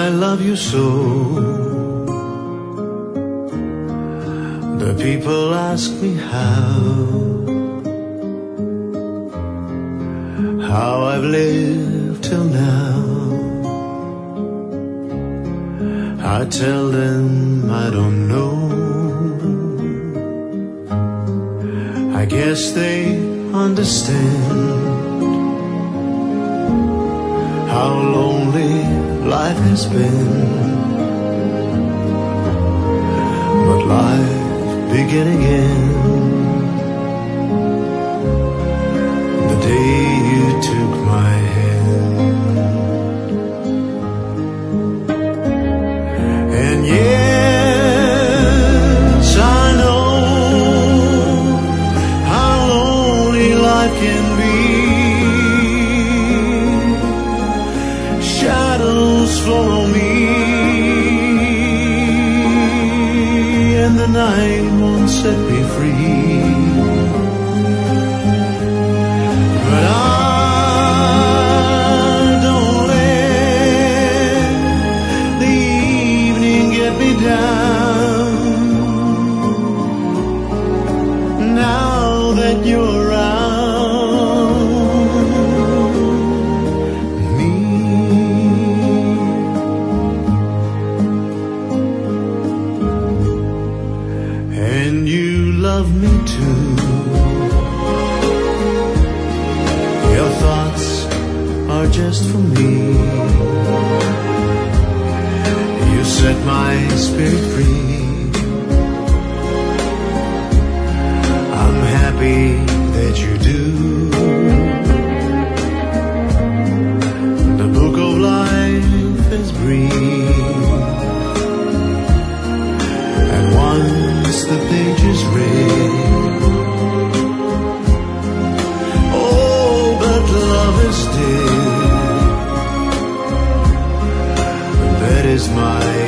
I love you so. The people ask me how I've lived till now. I tell them I don't know. I guess they understand how lonely life has been. But life begin again the day you took my hand. And yes, I know how lonely life can be. Shadows follow me, and the night won't set me free. But I don't let the evening get me down. Now that you're around me, and you love me too. Your thoughts are just for me. You set my spirit free. I'm happy that you do. The book of life is brief, and once the page is read, oh, but love is dead. That is my